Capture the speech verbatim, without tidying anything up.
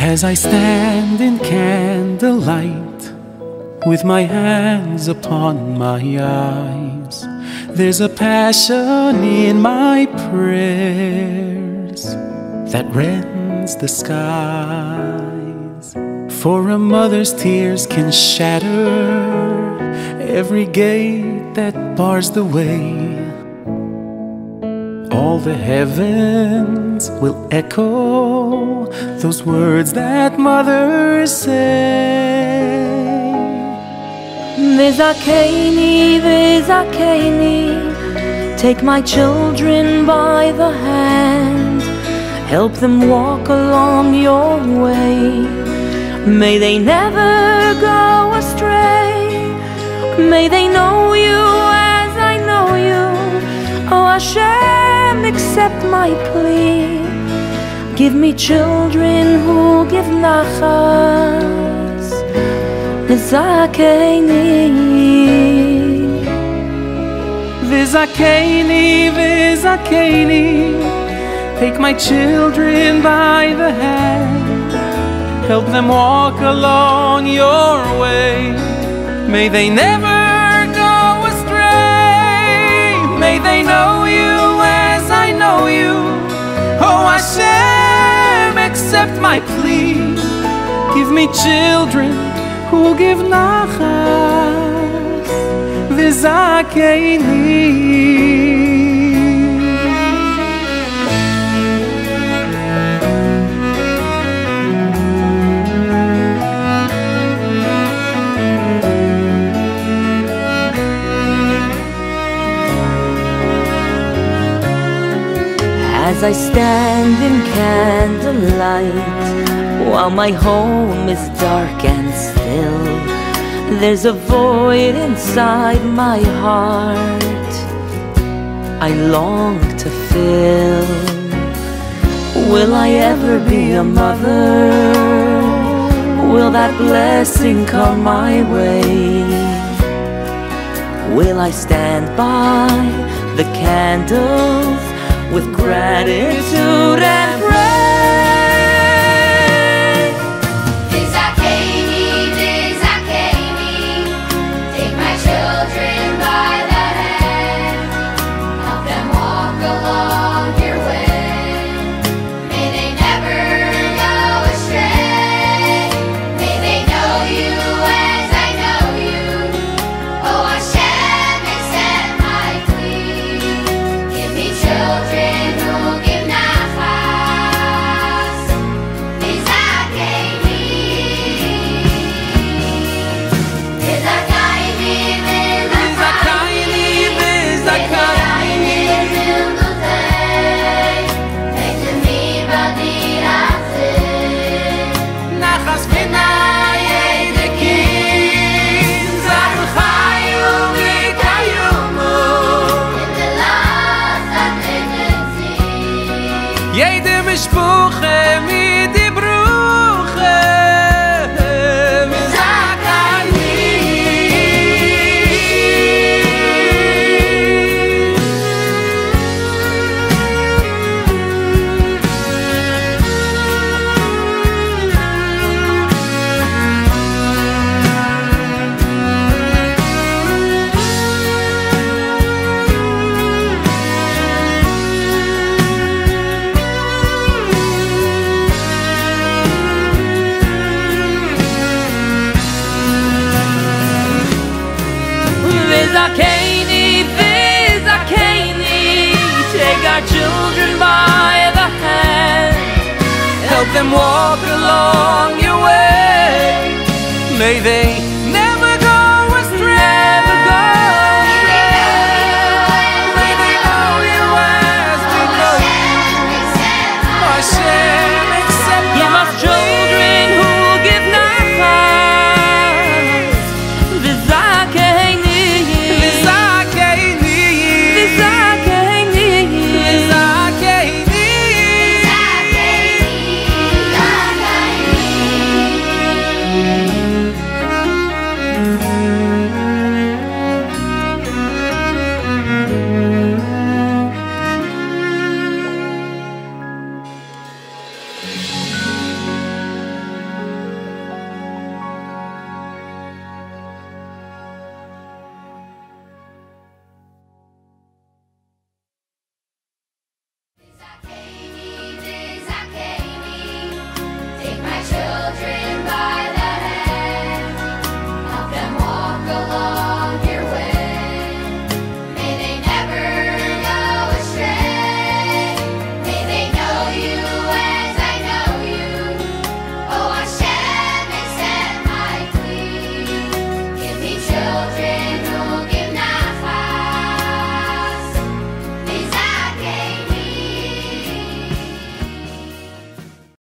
As I stand in candlelight with my hands upon my eyes, there's a passion in my prayers that rends the skies. For a mother's tears can shatter every gate that bars the way. All the heavens will echo those words that mothers say. V'zakeni, v'zakeni, take my children by the hand, help them walk along your way. May they never go astray, may they know you as I know you. Oh Hashem, accept my plea, give me children who give nachas. V'zakeni, v'zakeni, v'zakeni, take my children by the hand, help them walk along your way. May they never go astray, may they know you as I know you. Oh Hashem, accept my plea, give me children who give nachas. V'zakeni. As I stand in candlelight, while my home is dark and still, there's a void inside my heart I long to fill. Will I ever be a mother? Will that blessing come my way? Will I stand by the candles with gratitude and praise? V'zakeni, v'zakeni, take my children by the hand, help them walk along your way. May they never go astray, may they know you as I know you. Oh Hashem, accept my plea, give me children jede Mishpuche mit die Bruche. V'zakeni. V'zakeni, v'zakeni, take our children by the hand, Help them walk along your way. May they never go astray. Never go astray. May they know you as we know you. Hashem.